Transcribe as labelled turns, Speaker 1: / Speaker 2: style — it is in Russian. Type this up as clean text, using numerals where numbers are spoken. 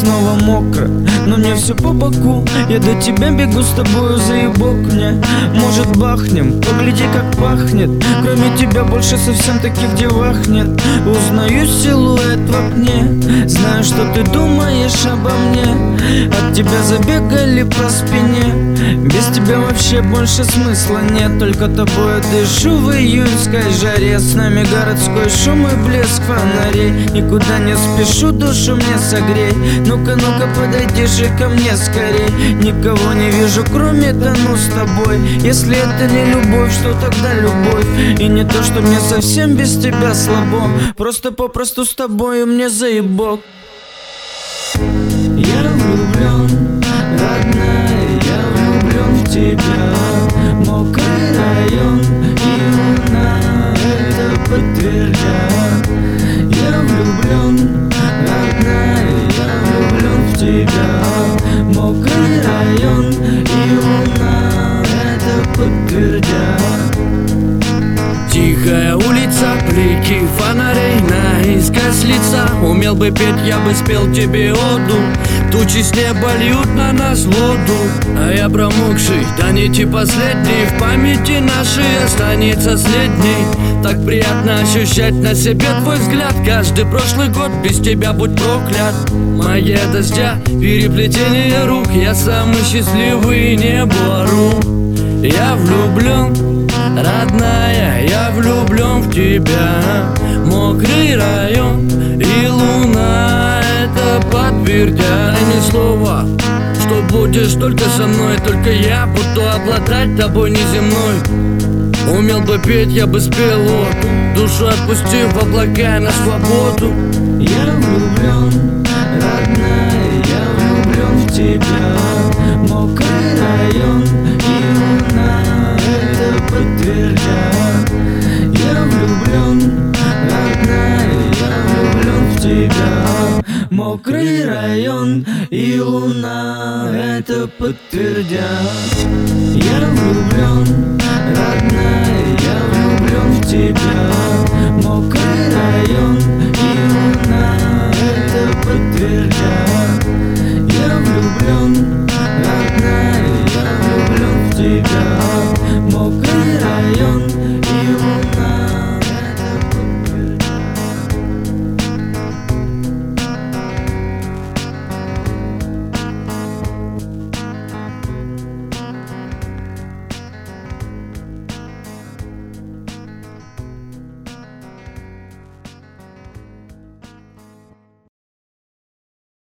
Speaker 1: снова мокро, но мне все по боку. Я до тебя бегу, с тобою заебок мне. Может бахнем, погляди как пахнет. Кроме тебя больше совсем таких девах нет. Узнаю силуэт в окне, знаю, что ты думаешь обо мне. От тебя забегали по спине. Без тебя вообще больше смысла нет. Только тобой дышу в июньской жаре. С нами городской шум и блеск фонарей. Никуда не спешу, душу мне согрей. Ну-ка, ну-ка, подойди же ко мне скорей. Никого не вижу, кроме тону с тобой. Если это не любовь, что тогда любовь? И не то, что мне совсем без тебя слабо. Просто попросту с тобою мне заебок. Я влюблен, родная, я влюблен в тебя. Мокрый район и луна это подтвердят. Я влюблен, родная, я влюблен в тебя. Мокрый район и луна это подтвердят.
Speaker 2: Тихая улица, блики фонарей наискось лица. Умел бы петь, я бы спел тебе оду. Тучи с неба льют на нас воду, а я промокший, да нити последний. В памяти нашей останется следней. Так приятно ощущать на себе твой взгляд. Каждый прошлый год без тебя будь проклят. Магия дождя, переплетение рук. Я самый счастливый, небо ору. Я влюблен, родная, я влюблен в тебя. Мокрый район и луна это подтвердят. Ни слова, что будешь только со мной. Только я буду обладать тобой неземной. Умел бы петь, я бы спел оду. Душу отпустив в облака на свободу.
Speaker 1: Я влюблен, родная, я влюблен в тебя. Мокрый район и луна это подтвердят. Я влюблен, родная, я влюблен в тебя. Мокрый район и луна это подтвердят. Я влюблен, родная, я влюблен в тебя.